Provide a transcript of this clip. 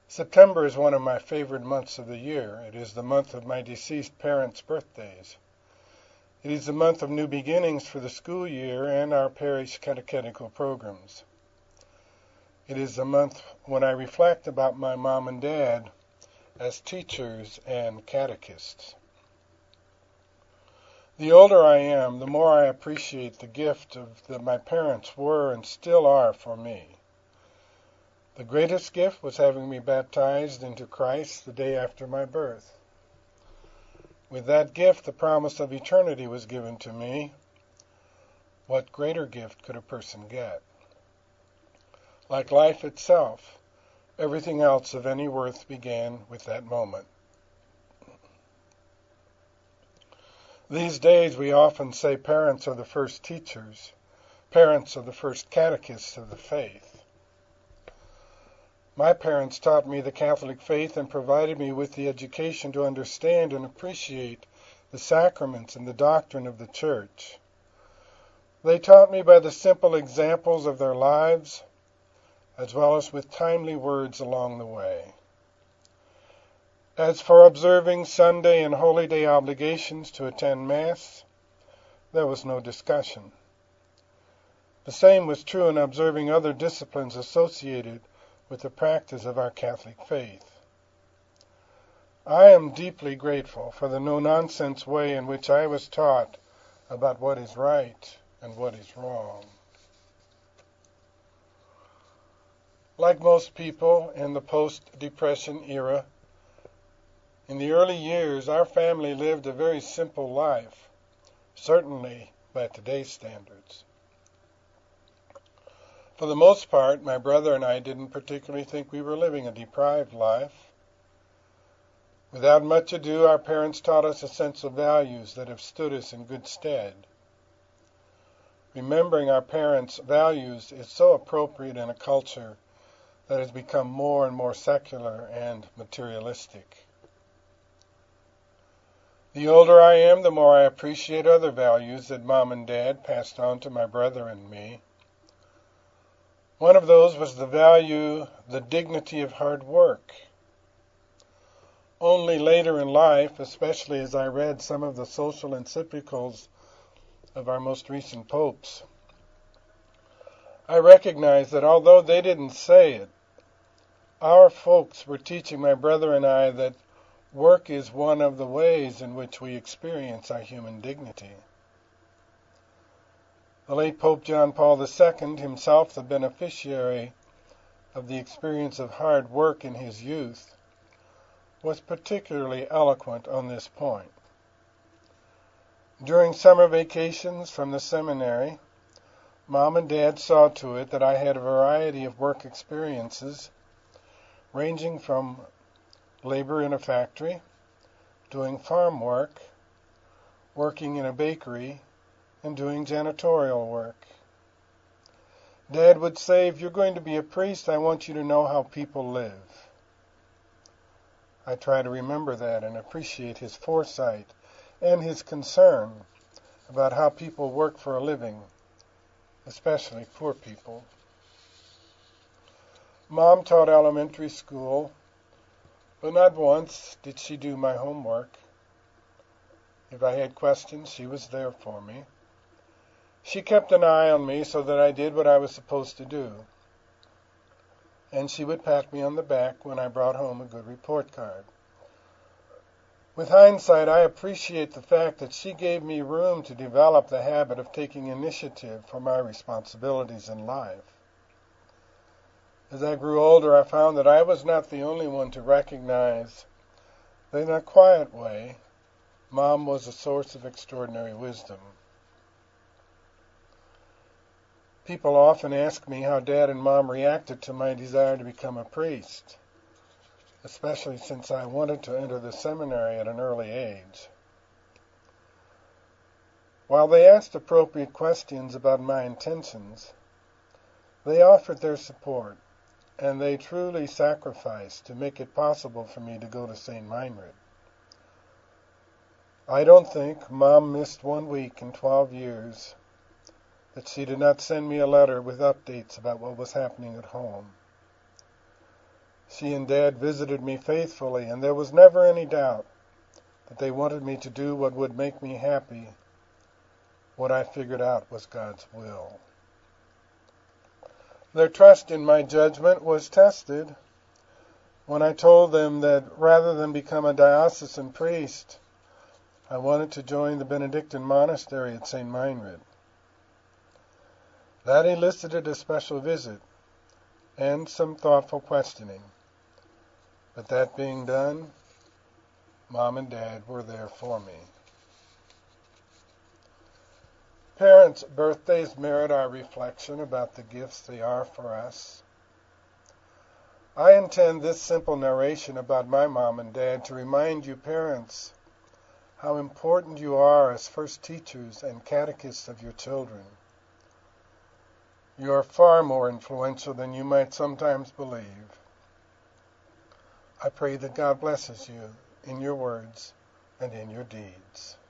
September is one of my favorite months of the year. It is the month of my deceased parents' birthdays. It is the month of new beginnings for the school year and our parish catechetical programs. It is the month when I reflect about my mom and dad as teachers and catechists. The older I am, the more I appreciate the gift that my parents were and still are for me. The greatest gift was having me baptized into Christ the day after my birth. With that gift, the promise of eternity was given to me. What greater gift could a person get? Like life itself, everything else of any worth began with that moment. These days we often say parents are the first teachers, parents are the first catechists of the faith. My parents taught me the Catholic faith and provided me with the education to understand and appreciate the sacraments and the doctrine of the Church. They taught me by the simple examples of their lives, as well as with timely words along the way. As for observing Sunday and holy day obligations to attend Mass, there was no discussion. The same was true in observing other disciplines associated with the practice of our Catholic faith. I am deeply grateful for the no-nonsense way in which I was taught about what is right and what is wrong. Like most people in the post-Depression era, in the early years our family lived a very simple life, certainly by today's standards. For the most part, my brother and I didn't particularly think we were living a deprived life. Without much ado, our parents taught us a sense of values that have stood us in good stead. Remembering our parents' values is so appropriate in a culture that has become more and more secular and materialistic. The older I am, the more I appreciate other values that Mom and Dad passed on to my brother and me. One of those was the dignity of hard work. Only later in life, especially as I read some of the social encyclicals of our most recent popes, I recognized that although they didn't say it, our folks were teaching my brother and I that work is one of the ways in which we experience our human dignity. The late Pope John Paul II, himself the beneficiary of the experience of hard work in his youth, was particularly eloquent on this point. During summer vacations from the seminary, Mom and Dad saw to it that I had a variety of work experiences, ranging from labor in a factory, doing farm work, working in a bakery, and doing janitorial work. Dad would say, "If you're going to be a priest, I want you to know how people live." I try to remember that and appreciate his foresight and his concern about how people work for a living, especially poor people. Mom taught elementary school, but not once did she do my homework. If I had questions, she was there for me. She kept an eye on me so that I did what I was supposed to do, and she would pat me on the back when I brought home a good report card. With hindsight, I appreciate the fact that she gave me room to develop the habit of taking initiative for my responsibilities in life. As I grew older, I found that I was not the only one to recognize that in a quiet way, Mom was a source of extraordinary wisdom. People often ask me how Dad and Mom reacted to my desire to become a priest, especially since I wanted to enter the seminary at an early age. While they asked appropriate questions about my intentions, they offered their support, and they truly sacrificed to make it possible for me to go to St. Meinrad. I don't think Mom missed 1 week in 12 years that she did not send me a letter with updates about what was happening at home. She and Dad visited me faithfully, and there was never any doubt that they wanted me to do what would make me happy. What I figured out was God's will. Their trust in my judgment was tested when I told them that rather than become a diocesan priest, I wanted to join the Benedictine monastery at St. Meinrad. That elicited a special visit and some thoughtful questioning. But that being done, Mom and Dad were there for me. Parents' birthdays merit our reflection about the gifts they are for us. I intend this simple narration about my mom and dad to remind you parents how important you are as first teachers and catechists of your children. You are far more influential than you might sometimes believe. I pray that God blesses you in your words and in your deeds.